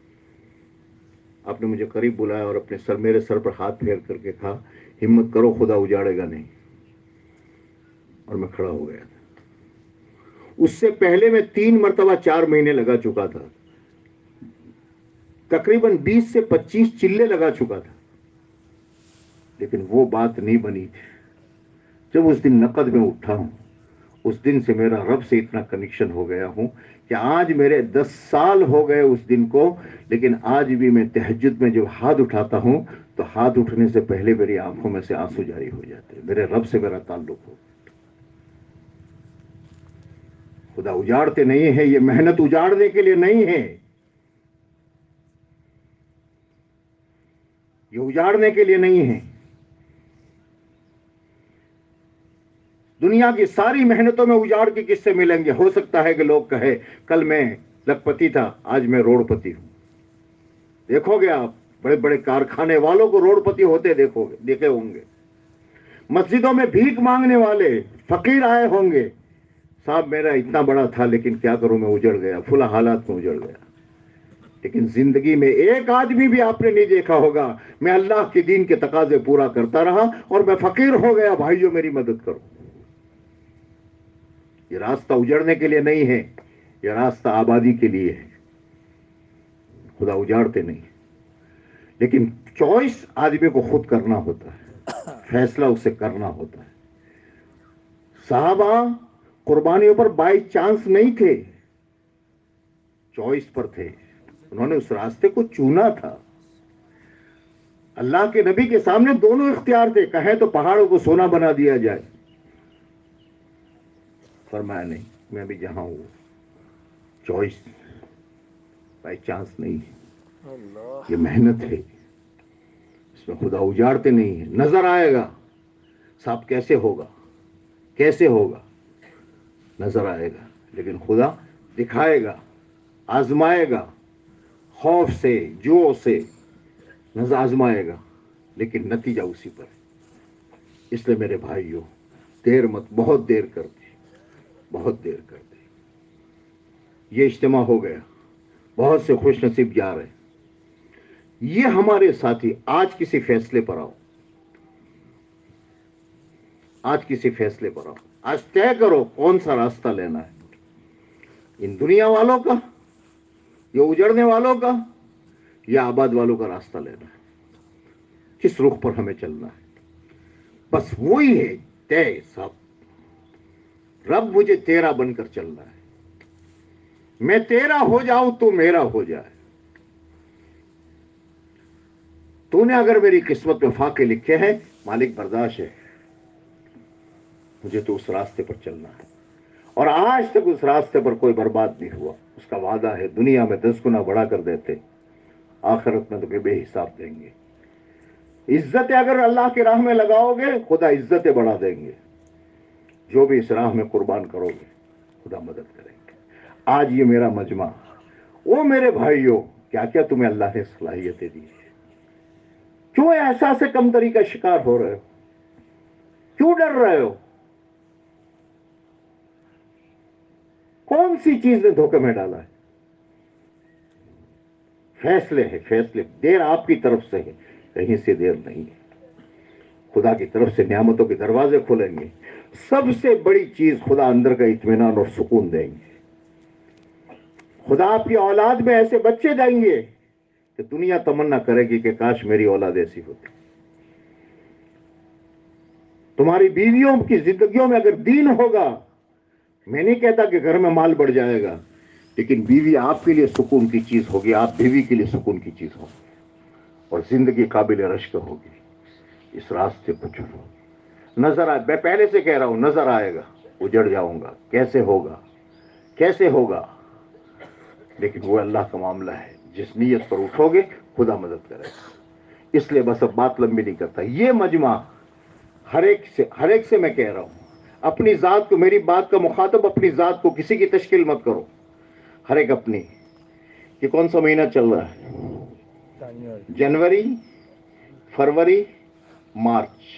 آپ نے مجھے قریب بلایا اور اپنے سر, میرے سر پر ہاتھ پھیر کر کے کہا ہمت کرو خدا اجاڑے گا نہیں. اور میں کھڑا ہو گیا تھا. اس سے پہلے میں 3 مرتبہ 4 مہینے لگا چکا تھا, تقریباً 20 سے 25 چلے لگا چکا تھا, لیکن وہ بات نہیں بنی تھی. جب اس دن نقد میں اٹھا ہوں, اس دن سے میرا رب سے اتنا کنیکشن ہو گیا ہوں کہ آج میرے 10 سال ہو گئے اس دن کو, لیکن آج بھی میں تہجد میں جب ہاتھ اٹھاتا ہوں تو ہاتھ اٹھنے سے پہلے میری آنکھوں میں سے آنسو جاری ہو جاتے ہیں. میرے رب سے میرا تعلق ہو. خدا اجاڑتے نہیں ہیں, یہ محنت اجاڑنے کے لیے نہیں ہے, یہ اجاڑنے کے لیے نہیں ہے. دنیا کی ساری محنتوں میں اجاڑ کے کس سے ملیں گے؟ ہو سکتا ہے کہ لوگ کہے کل میں لکھپتی تھا آج میں روڑ پتی ہوں. دیکھو گے آپ بڑے بڑے کارخانے والوں کو روڑ پتی ہوتے دیکھے ہوں گے. مسجدوں میں بھیک مانگنے والے فقیر آئے ہوں گے, صاحب میرا اتنا بڑا تھا لیکن کیا کروں میں اجڑ گیا, فلاں حالات میں اجڑ گیا. لیکن زندگی میں ایک آدمی بھی آپ نے نہیں دیکھا ہوگا میں اللہ کے دین کے تقاضے پورا کرتا رہا اور میں فقیر ہو گیا, بھائیوں میری مدد کرو. یہ راستہ اجڑنے کے لیے نہیں ہے, یہ راستہ آبادی کے لیے ہے. خدا اجاڑتے نہیں, لیکن چوائس آدمی کو خود کرنا ہوتا ہے, فیصلہ اسے کرنا ہوتا ہے. صحابہ قربانیوں پر بائی چانس نہیں تھے, چوائس پر تھے. انہوں نے اس راستے کو چونا تھا. اللہ کے نبی کے سامنے دونوں اختیار تھے, کہیں تو پہاڑوں کو سونا بنا دیا جائے, فرمایا نہیں, میں بھی جہاں ہوں چوائس بائی چانس نہیں ہے, اللہ یہ محنت ہے, اس میں خدا اجاڑتے نہیں ہے. نظر آئے گا صاحب کیسے ہوگا, کیسے ہوگا, نظر آئے گا, لیکن خدا دکھائے گا, آزمائے گا, خوف سے جو سے نظر آزمائے گا, لیکن نتیجہ اسی پر ہے. اس لیے میرے بھائیوں دیر مت, بہت دیر کر دی, بہت دیر کر دی. یہ اجتماع ہو گیا, بہت سے خوش نصیب جا رہے. یہ ہمارے ساتھی آج کسی فیصلے پر آؤ, آج کسی فیصلے پر آؤ, آج طے کرو کون سا راستہ لینا ہے, ان دنیا والوں کا, یہ اجڑنے والوں کا, یا آباد والوں کا راستہ لینا ہے, کس رخ پر ہمیں چلنا ہے. بس وہی ہے طے صاحب. رب مجھے تیرا بن کر چلنا ہے, میں تیرا ہو جاؤں تو میرا ہو جائے. تو نے اگر میری قسمت میں فاقے لکھے ہیں مالک برداشت ہے, مجھے تو اس راستے پر چلنا ہے. اور آج تک اس راستے پر کوئی برباد نہیں ہوا. اس کا وعدہ ہے دنیا میں 10 گنا بڑھا کر دیتے, آخرت میں تو بے حساب دیں گے. عزتیں اگر اللہ کی راہ میں لگاؤ گے خدا عزتیں بڑھا دیں گے. جو بھی اس راہ میں قربان کرو گے خدا مدد کریں گے. آج یہ میرا مجمع, وہ میرے بھائیوں کیا کیا تمہیں اللہ نے صلاحیتیں دی ہیں. کیوں احساس کمتری کا شکار ہو رہے ہو, کیوں ڈر رہے ہو, کون سی چیز نے دھوکے میں ڈالا ہے؟ فیصلے ہے, فیصلے. دیر آپ کی طرف سے ہے, کہیں سے دیر نہیں ہے. خدا کی طرف سے نعمتوں کے دروازے کھولیں گے. سب سے بڑی چیز خدا اندر کا اطمینان اور سکون دیں گے. خدا آپ کی اولاد میں ایسے بچے دیں گے کہ دنیا تمنا کرے گی کہ کاش میری اولاد ایسی ہوتی. تمہاری بیویوں کی زندگیوں میں اگر دین ہوگا, میں نہیں کہتا کہ گھر میں مال بڑھ جائے گا, لیکن بیوی آپ کے لیے سکون کی چیز ہوگی, آپ بیوی کے لیے سکون کی چیز ہوگی. اور زندگی قابل رشک ہوگی. اس راستے کو چلو. نظر آئے, میں پہلے سے کہہ رہا ہوں, نظر آئے گا, اجڑ جاؤں گا, کیسے ہوگا, کیسے ہوگا, لیکن وہ اللہ کا معاملہ ہے. جس نیت پر اٹھو گے خدا مدد کرے گا. اس لیے بس اب بات لمبی نہیں کرتا. یہ مجمع ہر ایک سے میں کہہ رہا ہوں, اپنی ذات کو, میری بات کا مخاطب اپنی ذات کو, کسی کی تشکیل مت کرو, ہر ایک اپنی. یہ کون سا مہینہ چل رہا ہے؟ جنوری, فروری, مارچ.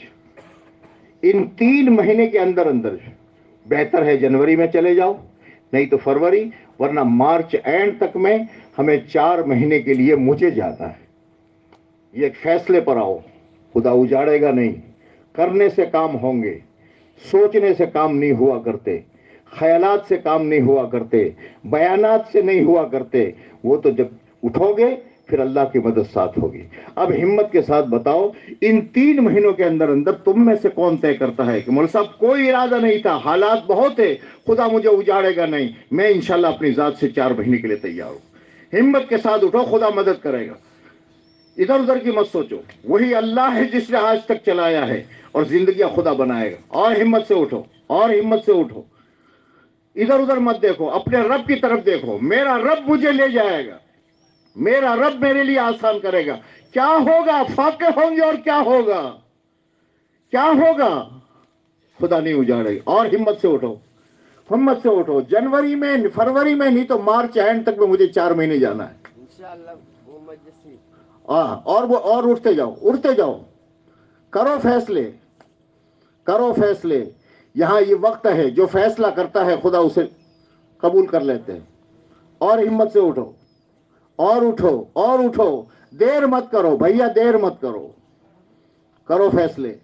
ان 3 مہینے کے اندر بہتر ہے جنوری میں چلے جاؤ, نہیں تو فروری, ورنہ مارچ اینڈ تک میں ہمیں 4 مہینے کے لیے مجھے جاتا ہے. یہ ایک فیصلے پر آؤ. خدا اجاڑے گا نہیں. کرنے سے کام ہوں گے, سوچنے سے کام نہیں ہوا کرتے, خیالات سے کام نہیں ہوا کرتے, بیانات سے نہیں ہوا کرتے. وہ تو جب اٹھو گے پھر اللہ کی مدد ساتھ ہوگی. اب ہمت کے ساتھ بتاؤ, ان 3 مہینوں کے اندر تم میں سے کون طے کرتا ہے کہ مول صاحب کوئی ارادہ نہیں تھا, حالات بہت ہے, خدا مجھے اجاڑے گا نہیں, میں انشاءاللہ اپنی ذات سے 4 مہینے کے لیے تیار ہوں. ہمت کے ساتھ اٹھو, خدا مدد کرے گا. ادھر ادھر کی مت سوچو, وہی اللہ ہے جس نے آج تک چلایا ہے, اور زندگیاں خدا بنائے گا. اور ہمت سے اٹھو, اور ہمت سے اٹھو. ادھر ادھر مت دیکھو, اپنے رب کی طرف دیکھو. میرا رب مجھے لے جائے گا, میرا رب میرے لیے آسان کرے گا. کیا ہوگا, فاقے ہوں گے, اور کیا ہوگا, کیا ہوگا, خدا نہیں اجاڑے گا. اور ہمت سے اٹھو, ہمت سے اٹھو. جنوری میں, فروری میں, نہیں تو مارچ اینڈ تک میں مجھے 4 مہینے جانا ہے انشاءاللہ. وہ مجلسی اور اٹھتے جاؤ, اٹھتے جاؤ. کرو فیصلے, کرو فیصلے. یہاں یہ وقت ہے, جو فیصلہ کرتا ہے خدا اسے قبول کر لیتے ہیں. اور ہمت سے اٹھو, اور اٹھو, اور اٹھو. دیر مت کرو بھیا, دیر مت کرو. کرو فیصلے,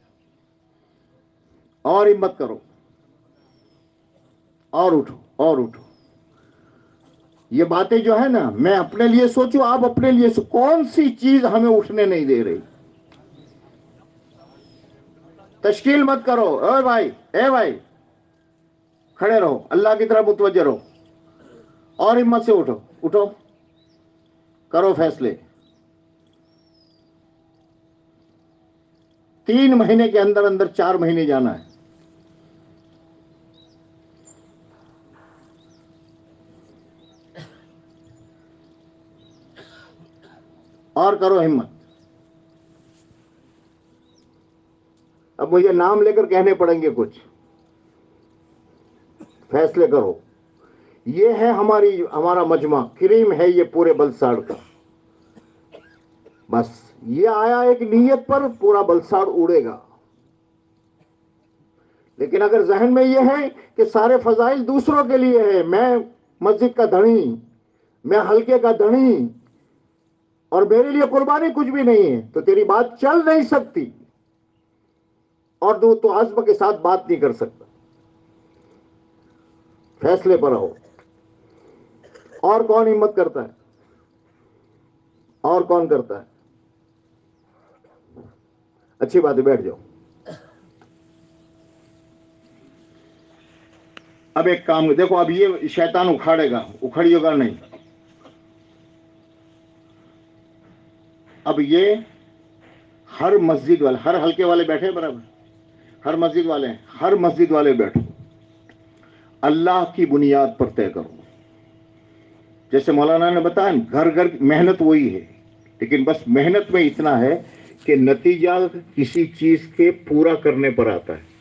اور ہمت کرو, اور اٹھو, اور اٹھو. یہ باتیں جو ہے نا, میں اپنے لیے سوچوں, آپ اپنے لیے کون سی چیز ہمیں اٹھنے نہیں دے رہی. تشکیل مت کرو. اے بھائی, اے بھائی, کھڑے رہو, اللہ کی طرف متوجہ رہو, اور ہمت سے اٹھو, اٹھو. کرو فیصلے. 3 مہینے کے اندر 4 مہینے جانا ہے. اور کرو ہمت. اب مجھے نام لے کر کہنے پڑیں گے کچھ. فیصلے کرو. یہ ہے ہمارا مجمع, کریم ہے یہ پورے بلساڑ کا. بس یہ آیا ایک نیت پر, پورا بلساڑ اڑے گا. لیکن اگر ذہن میں یہ ہے کہ سارے فضائل دوسروں کے لیے ہے, میں مسجد کا دھنی, میں حلقے کا دھنی, اور میرے لیے قربانی کچھ بھی نہیں ہے, تو تیری بات چل نہیں سکتی, اور تو عزم کے ساتھ بات نہیں کر سکتا. فیصلے پر آؤ. اور کون ہمت کرتا ہے, اور کون کرتا ہے؟ اچھی بات ہے, بیٹھ جاؤ. اب ایک کام دیکھو, اب یہ شیطان اکھاڑے گا, اکھڑیے گا نہیں. اب یہ ہر مسجد والے, ہر حلقے والے بیٹھے برابر, ہر مسجد والے, ہر مسجد والے بیٹھو. اللہ کی بنیاد پر طے کرو. جیسے مولانا نے بتایا, گھر گھر محنت وہی ہے, لیکن بس محنت میں اتنا ہے کہ نتیجہ کسی چیز کے پورا کرنے پر آتا ہے.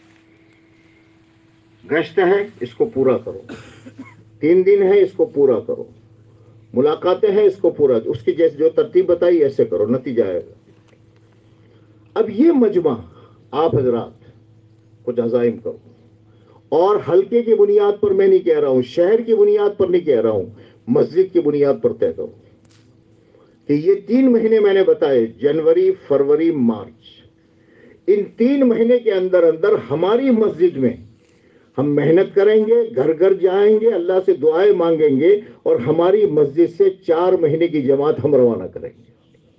گشت ہے, اس کو پورا کرو. 3 دن ہے, اس کو پورا کرو. ملاقاتیں ہیں, اس کو پورا, اس کی جیسے جو ترتیب بتائی ایسے کرو, نتیجہ آئے گا. اب یہ مجمع آپ حضرات کچھ عزائم کرو, اور حلقے کی بنیاد پر میں نہیں کہہ رہا ہوں, شہر کی بنیاد پر نہیں کہہ رہا ہوں, مسجد کی بنیاد پر طے کرو کہ یہ 3 مہینے میں نے بتائے, جنوری, فروری, مارچ. ان 3 مہینے کے اندر ہماری مسجد میں ہم محنت کریں گے, گھر گھر جائیں گے, اللہ سے دعائیں مانگیں گے, اور ہماری مسجد سے 4 مہینے کی جماعت ہم روانہ کریں گے.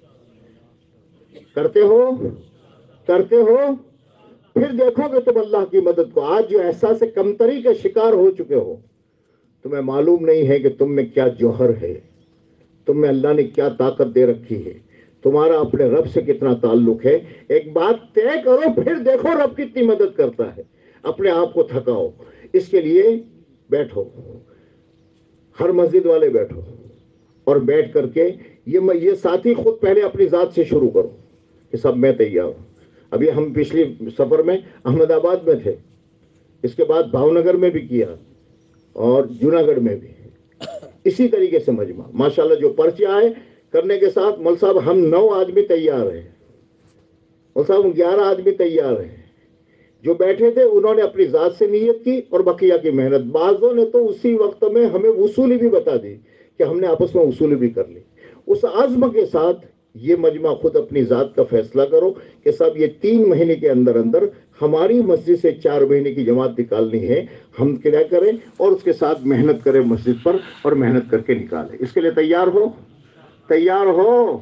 کرتے ہو, کرتے ہو, پھر دیکھو گے تم اللہ کی مدد کو. آج جو احساس کمتری کا شکار ہو چکے ہو, تمہیں معلوم نہیں ہے کہ تم میں کیا جوہر ہے, تم میں اللہ نے کیا طاقت دے رکھی ہے. تمہارا اپنے رب سے کتنا تعلق ہے. ایک بات طے کرو, پھر دیکھو رب کتنی مدد کرتا ہے. اپنے آپ کو تھکاؤ, اس کے لیے بیٹھو, ہر مسجد والے بیٹھو, اور بیٹھ کر کے یہ ساتھی خود پہلے اپنی ذات سے شروع کرو کہ سب میں تیار ہوں. ابھی ہم پچھلی سفر میں احمد آباد میں تھے, اس کے بعد بھاؤنگر میں بھی کیا, اور جوناگڑھ میں بھی اسی طریقے سے مجمع. ماشاءاللہ جو پرچے آئے کرنے کے ساتھ مول صاحب ہم 9 آدمی تیار ہیں, مول صاحب 11 آدمی تیار ہیں. جو بیٹھے تھے انہوں نے اپنی ذات سے نیت کی اور بقیہ کی محنت. بعضوں نے تو اسی وقت میں ہمیں وصولی بھی بتا دی کہ ہم نے آپس میں وصولی بھی کر لی. اس عزم کے ساتھ یہ مجمع خود اپنی ذات کا فیصلہ کرو کہ صاحب یہ 3 مہینے کے اندر اندر ہماری مسجد سے 4 مہینے کی جماعت نکالنی ہے. ہم کیا کریں اور اس کے ساتھ محنت کریں مسجد پر, اور محنت کر کے نکالیں. اس کے لیے تیار ہو؟ تیار ہو؟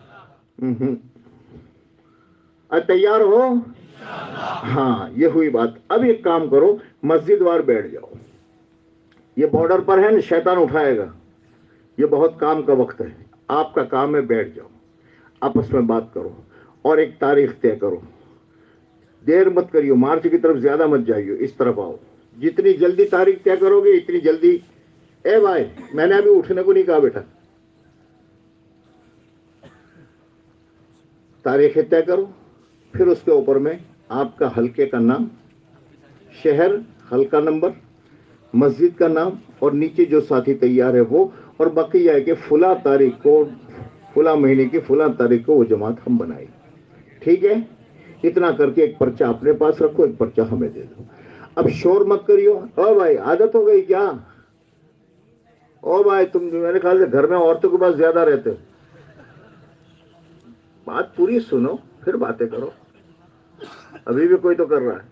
تیار ہو؟ ہاں, یہ ہوئی بات. اب ایک کام کرو, مسجد وار بیٹھ جاؤ. یہ بارڈر پر ہے نا, شیطان اٹھائے گا. یہ بہت کام کا وقت ہے. آپ کا کام ہے بیٹھ جاؤ, آپس میں بات کرو, اور ایک تاریخ طے کرو. دیر مت کریو, مارچ کی طرف زیادہ مت جائیو, اس طرف آؤ. جتنی جلدی تاریخ طے کرو گے اتنی جلدی. اے بھائی, میں نے ابھی اٹھنے کو نہیں کہا بیٹا, تاریخیں طے کرو. پھر اس کے اوپر میں آپ کا حلقے کا نام, شہر, حلقہ نمبر, مسجد کا نام, اور نیچے جو ساتھی تیار ہے وہ, اور باقی یہ ہے کہ فلاں تاریخ کو, فلاں مہینے کی فلاں تاریخ کو وہ جماعت ہم بنائیں. ٹھیک ہے؟ اتنا کر کے ایک پرچہ اپنے پاس رکھو, ایک پرچہ ہمیں دے دو. اب شور مت کریو. او بھائی عادت ہو گئی کیا؟ او بھائی تم میرے خیال سے گھر میں عورتوں کے پاس زیادہ رہتے ہو. بات پوری سنو پھر باتیں کرو. ابھی بھی کوئی تو کر رہا ہے.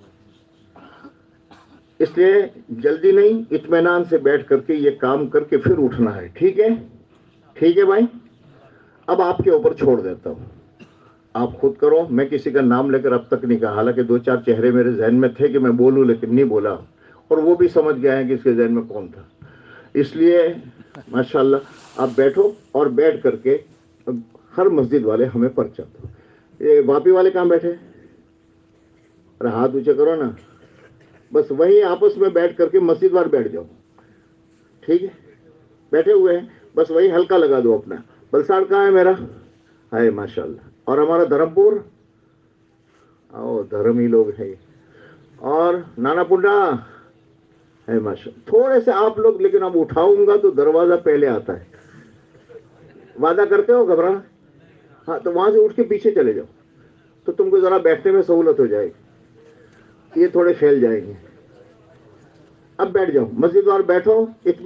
اس لیے جلدی نہیں, اطمینان سے بیٹھ کر کے یہ کام کر کے پھر اٹھنا ہے. ٹھیک ہے؟ ٹھیک ہے بھائی. اب آپ کے اوپر چھوڑ دیتا ہوں, آپ خود کرو. میں کسی کا نام لے کر اب تک نہیں کہا, حالانکہ 2-4 چہرے میرے ذہن میں تھے کہ میں بولوں, لیکن نہیں بولا, اور وہ بھی سمجھ گئے ہیں کہ اس کے ذہن میں کون تھا. اس لیے ماشاءاللہ آپ بیٹھو, اور بیٹھ کر کے ہر مسجد والے ہمیں پرچہ دو. یہ واپی والے کہاں بیٹھے؟ ارے ہاتھ اونچے کرو نا. بس وہیں آپس میں بیٹھ کر کے مسجد وار بیٹھ جاؤ. ٹھیک ہے؟ بیٹھے ہوئے ہیں, بس وہی ہلکا لگا دو اپنا. بلساڑ کہاں ہے میرا؟ ہے ماشاءاللہ. اور ہمارا دھرم پور, او دھرم ہی لوگ ہیں. اور نانا پنڈا ہے ماشاء. تھوڑے سے آپ لوگ, لیکن اب اٹھاؤں گا تو دروازہ پہلے آتا ہے. وعدہ کرتے ہو گھبرانا؟ ہاں, تو وہاں سے اٹھ کے پیچھے چلے جاؤ, تو تم کو ذرا بیٹھنے میں سہولت ہو جائے گی. یہ تھوڑے پھیل جائیں گے. اب بیٹھ جاؤ, مسجد وار بیٹھو.